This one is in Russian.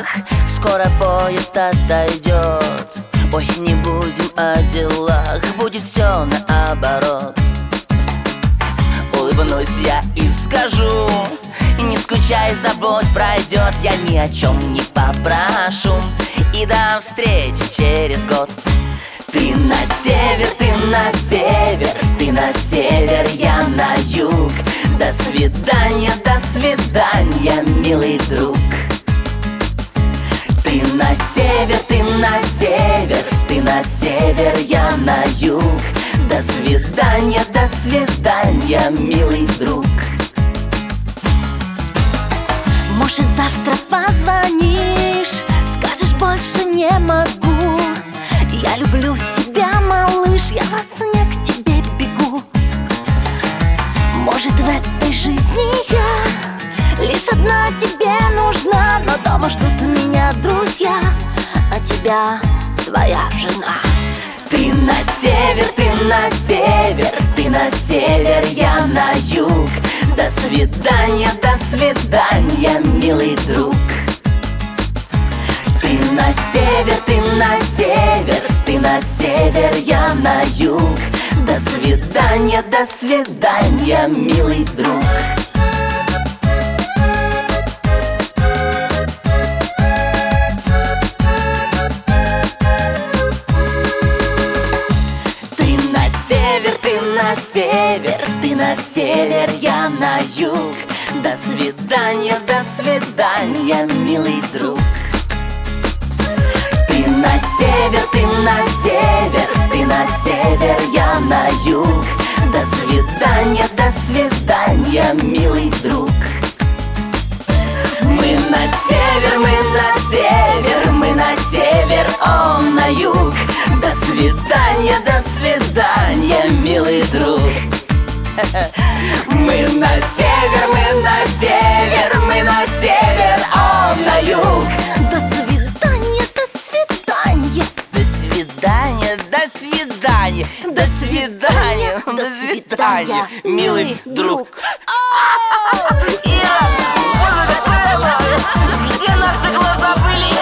делах, скоро поезд отойдет. Ой, не будем о делах, будет все наоборот. Улыбнусь я и скажу: не скучай, забудь, пройдет. Я ни о чем не попрошу, и до встречи через год. Ты на север, ты на север, ты на север, я на юг. До свидания, милый друг. Ты на север, ты на север, ты на север, я на юг. До свидания, милый друг. Может, завтра позвонишь, скажешь: больше не могу. Я люблю тебя, малыш, я во сне к тебе бегу. Может, в этой жизни я лишь одна тебе нужна, но дома ждут меня друзья, а тебя твоя жена. Ты на север, ты на север, ты на север, я на юг. До свидания, милый друг. Ты на север, ты на север, ты на север, я на юг. До свидания, милый друг. Ты на север, ты на север, я на юг. До свидания, милый друг. Ты на север, ты на север, ты на север, я на юг. До свидания, милый друг. Мы на север, мы на север, мы на север, он на юг. До свидания, милый друг. Мы на север, мы на север, мы на север, он на юг. До свидания, до свидания, до свидания, до свидания, до свидания, милый друг. Ира, где наши глаза были?